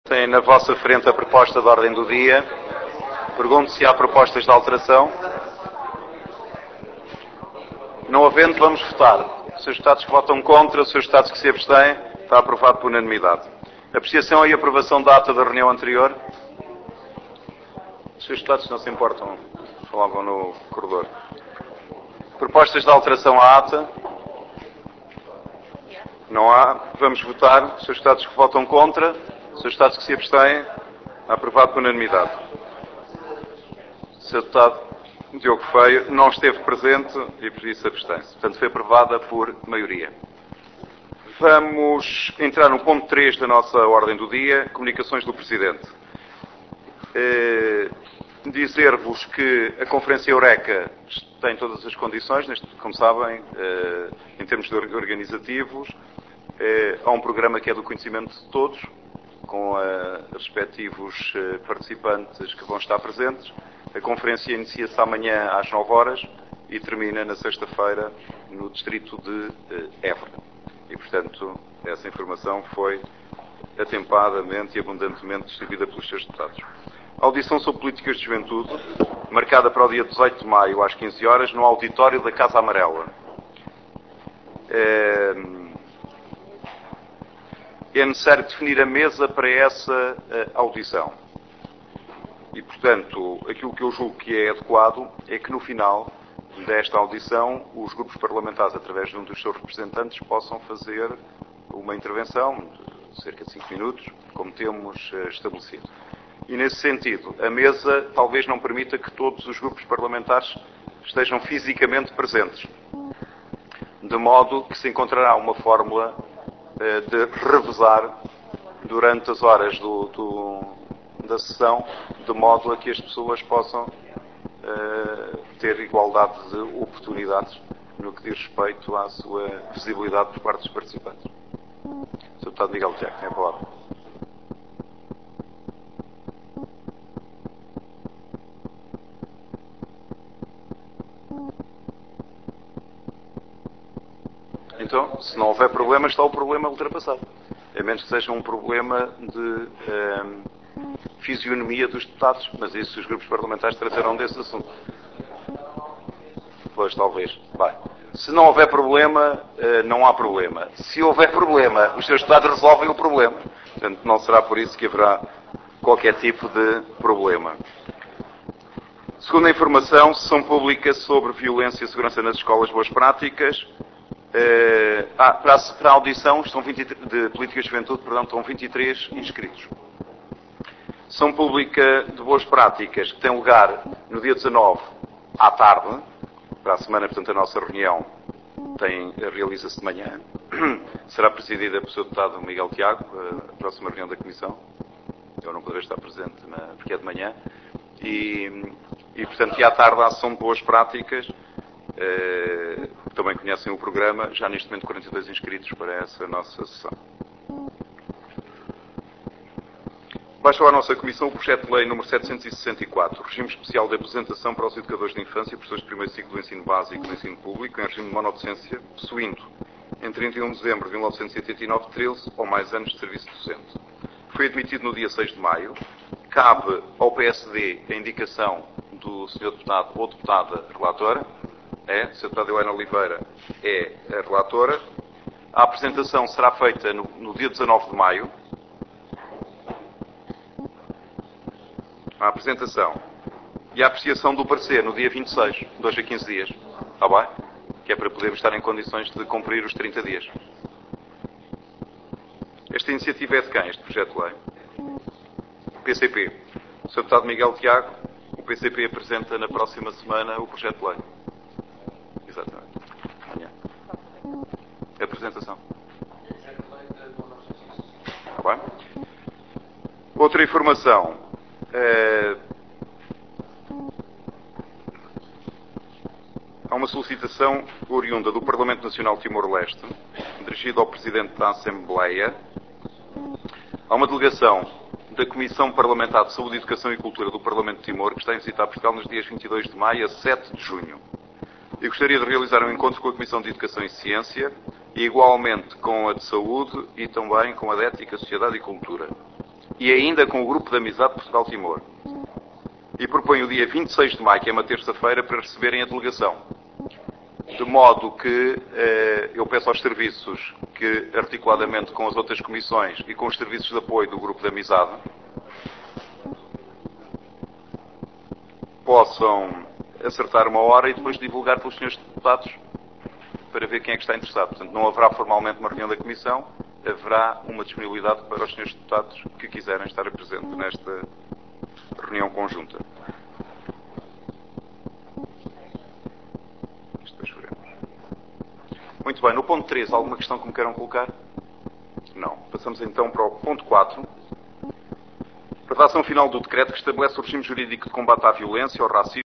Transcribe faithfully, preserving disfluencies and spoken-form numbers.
Tem na vossa frente a proposta de ordem do dia. Pergunto se há propostas de alteração. Não havendo, vamos votar. Os seus deputados que votam contra, os seus deputados que se abstêm, está aprovado por unanimidade. Apreciação e aprovação da ata da reunião anterior. Os seus deputados não se importam, falavam no corredor. Propostas de alteração à ata. Não há. Vamos votar. Os seus deputados que votam contra, os seus deputados que se abstêm, está aprovado por unanimidade. O seu deputado Diogo Feio não esteve presente e por isso abstém-se. Portanto, foi aprovada por maioria. Vamos entrar no ponto três da nossa ordem do dia, comunicações do Presidente. Eh, Dizer-vos que a Conferência Eureka tem todas as condições, neste, como sabem, eh, em termos de organizativos. Eh, há um programa que é do conhecimento de todos, com eh, respectivos eh, participantes que vão estar presentes. A conferência inicia-se amanhã às nove horas e termina na sexta-feira no distrito de eh, Évora. E, portanto, essa informação foi atempadamente e abundantemente distribuída pelos seus deputados. A audição sobre políticas de juventude, marcada para o dia dezoito de maio, às quinze horas, no auditório da Casa Amarela. É, é necessário definir a mesa para essa audição. E, portanto, aquilo que eu julgo que é adequado é que, no final desta audição, os grupos parlamentares, através de um dos seus representantes, possam fazer uma intervenção de cerca de cinco minutos, como temos estabelecido. E, nesse sentido, a mesa talvez não permita que todos os grupos parlamentares estejam fisicamente presentes. De modo que se encontrará uma fórmula eh, de revezar durante as horas do, do, da sessão, de modo a que as pessoas possam eh, ter igualdade de oportunidades no que diz respeito à sua visibilidade por parte dos participantes. senhor Deputado Miguel Tiago, tem a palavra. Então, se não houver problema, está o problema ultrapassado. A menos que seja um problema de eh, fisionomia dos deputados. Mas isso os grupos parlamentares tratarão desse assunto. Pois, talvez. Bem, se não houver problema, eh, não há problema. Se houver problema, os seus deputados resolvem o problema. Portanto, não será por isso que haverá qualquer tipo de problema. Segunda informação, sessão pública sobre violência e segurança nas escolas, boas práticas. Uh, ah, para, a, para a audição estão vinte, de políticas de juventude, perdão, estão vinte e três inscritos. Sessão pública de boas práticas que tem lugar no dia dezanove à tarde, para a semana, portanto, a nossa reunião tem, realiza-se de manhã. Será presidida pelo senhor deputado Miguel Tiago, a próxima reunião da Comissão. Eu não poderei estar presente na, porque é de manhã. E, e, portanto, e à tarde a sessão de boas práticas. Uh, também conhecem o programa, já neste momento quarenta e dois inscritos para essa nossa sessão. Baixa à nossa Comissão o projeto de lei número setecentos e sessenta e quatro, Regime Especial de Apresentação para os Educadores de Infância e Professores de Primeiro Ciclo do Ensino Básico e do Ensino Público, em regime de monodocência, possuindo, em trinta e um de dezembro de mil novecentos e oitenta e nove, treze ou mais anos de serviço docente. Foi admitido no dia seis de maio. Cabe ao P S D a indicação do senhor Deputado ou Deputada Relatora. É, a senhora Deputada Helena Oliveira é a relatora. A apresentação será feita no, no dia dezanove de maio. A apresentação. E a apreciação do parecer no dia vinte e seis, de hoje a quinze dias. Está bem? Que é para podermos estar em condições de cumprir os trinta dias. Esta iniciativa é de quem, este projeto de lei? P C P. O senhor Deputado Miguel Tiago, o P C P apresenta na próxima semana o projeto de lei. Exatamente. Amanhã. Apresentação. Está bem? Outra informação. É... Há uma solicitação oriunda do Parlamento Nacional de Timor-Leste, dirigida ao Presidente da Assembleia. Há uma delegação da Comissão Parlamentar de Saúde, Educação e Cultura do Parlamento de Timor, que está em visitar Portugal nos dias vinte e dois de maio a sete de junho. E gostaria de realizar um encontro com a Comissão de Educação e Ciência, e igualmente com a de Saúde e também com a de Ética, Sociedade e Cultura. e ainda com o Grupo de Amizade Portugal-Timor. E proponho o dia vinte e seis de maio, que é uma terça-feira, para receberem a delegação. De modo que eh, eu peço aos serviços que, articuladamente com as outras comissões e com os serviços de apoio do Grupo de Amizade, possam acertar uma hora e depois divulgar pelos senhores deputados para ver quem é que está interessado. Portanto, não haverá formalmente uma reunião da Comissão, haverá uma disponibilidade para os senhores deputados que quiserem estar presentes nesta reunião conjunta. Muito bem, no ponto três, alguma questão que me queiram colocar? Não. Passamos então para o ponto quatro. Redação final do decreto que estabelece o regime jurídico de combate à violência, ao racismo,